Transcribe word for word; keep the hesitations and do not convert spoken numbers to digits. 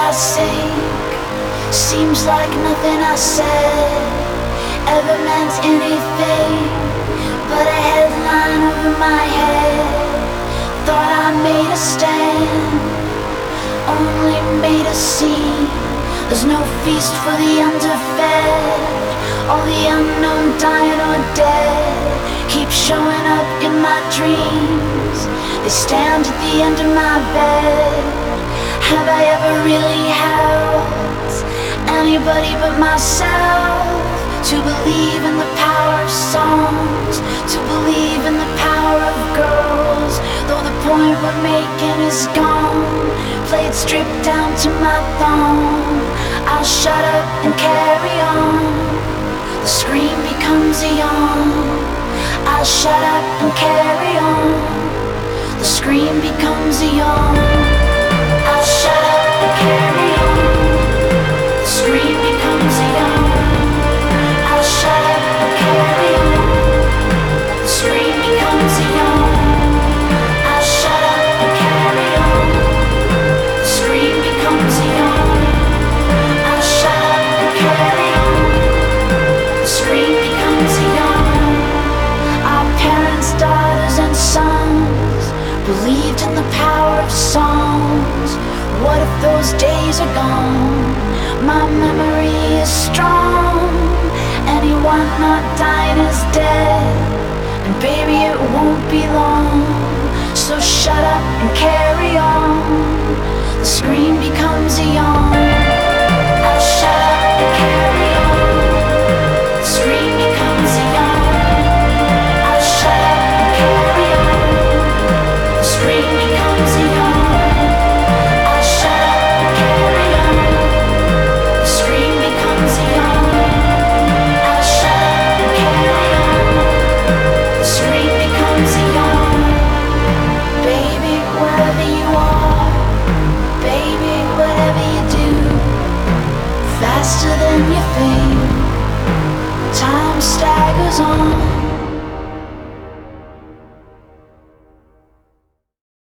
I sing. Seems like nothing I said ever meant anything but a headline over my head. Thought I made a stand, only made a scene. There's no feast for the underfed. All the unknown dying or dead keep showing up in my dreams. They stand at the end of my bed. Have I ever really helped anybody but myself to believe in the power of songs, to believe in the power of girls? Though the point we're making is gone, played stripped down to my thumb, I'll shut up and carry on. The scream becomes a yawn. I'll shut up and carry on. The scream becomes a yawn. I'll shut up and carry on. The scream becomes a yawn. I'll shut up and carry on. The scream becomes a yawn. I'll shut up and carry on. The scream becomes a yawn. I'll shut up and carry on. The scream becomes a yawn. Our parents, daughters, and sons believed in the power of songs. What if those days are gone? My memory is strong. Anyone not dying is dead, and baby it won't be long. So shut up and carry on. The scream becomes a yawn.